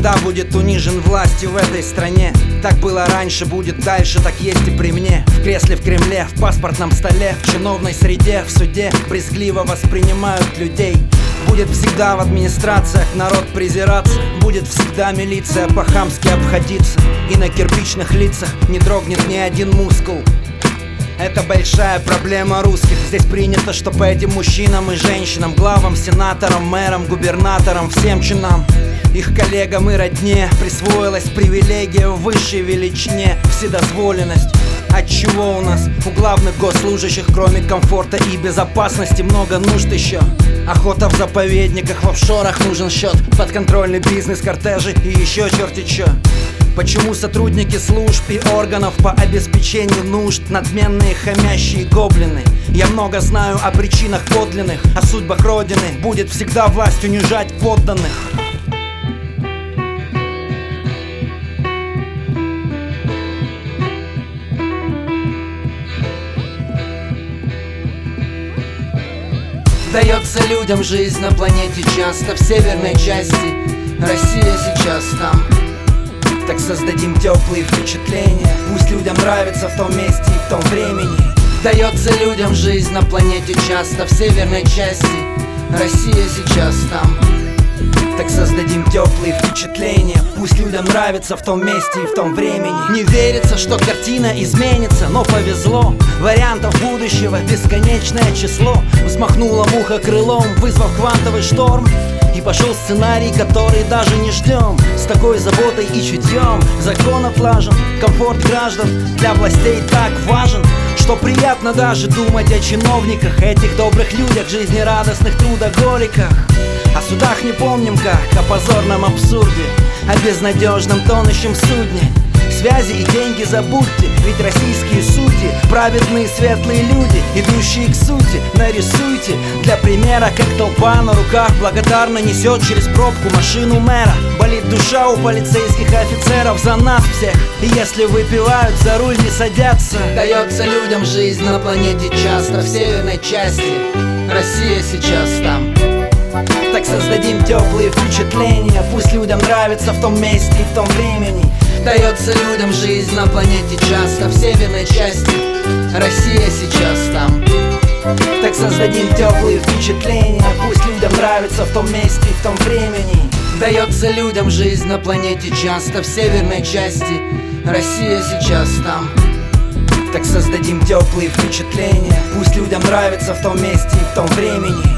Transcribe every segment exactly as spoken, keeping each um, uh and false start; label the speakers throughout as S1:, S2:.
S1: всегда будет унижен властью в этой стране. Так было раньше, будет дальше, так есть и при мне. В кресле в Кремле, в паспортном столе, в чиновной среде, в суде брезгливо воспринимают людей. Будет всегда в администрациях народ презираться, будет всегда милиция по-хамски обходиться, и на кирпичных лицах не дрогнет ни один мускул. Это большая проблема русских. Здесь принято, что по этим мужчинам и женщинам, главам, сенаторам, мэрам, губернаторам, всем чинам, их коллегам и родне присвоилась привилегия в высшей величине — вседозволенность. Отчего у нас у главных госслужащих, кроме комфорта и безопасности, много нужд еще? Охота в заповедниках, в офшорах нужен счет, подконтрольный бизнес, кортежи и еще черти чё. Почему сотрудники служб и органов по обеспечению нужд надменные, хамящие гоблины? Я много знаю о причинах подлинных, о судьбах Родины. Будет всегда власть унижать подданных.
S2: Дается людям жизнь на планете часто в северной части. Россия сейчас там.
S1: Так создадим теплые впечатления. Пусть людям нравится в том месте и в том времени.
S2: Дается людям жизнь на планете часто в северной части. Россия сейчас там.
S1: Так создадим теплые впечатления. Пусть людям нравится в том месте и в том времени. Не верится, что картина изменится, но повезло. Вариантов будущего бесконечное число. Взмахнула муха крылом, вызвав квантовый шторм. И пошел сценарий, который даже не ждем. С такой заботой и чутьем закон отлажен, комфорт граждан для властей так важен, что приятно даже думать о чиновниках, этих добрых людях, жизнерадостных трудоголиках. О судах не помним как, о позорном абсурде, о безнадежном тонущем судне. Связи и деньги забудьте, ведь российские судьи праведные светлые люди, идущие к сути. Нарисуйте для примера, как толпа на руках благодарно несет через пробку машину мэра. Болит душа у полицейских офицеров за нас всех, и если выпивают, за руль не садятся.
S2: Дается людям жизнь на планете часто в северной части. Россия сейчас там.
S1: Так создадим теплые впечатления. Пусть людям нравится в том месте и в том времени.
S2: Дается людям жизнь на планете часто в северной части. Россия сейчас там.
S1: Так создадим теплые впечатления. Пусть людям нравится в том месте и в том времени.
S2: Дается людям жизнь на планете часто в северной части. Россия сейчас там.
S1: Так создадим теплые впечатления. Пусть людям нравится в том месте и в том времени.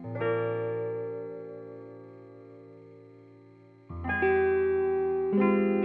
S3: Thank you.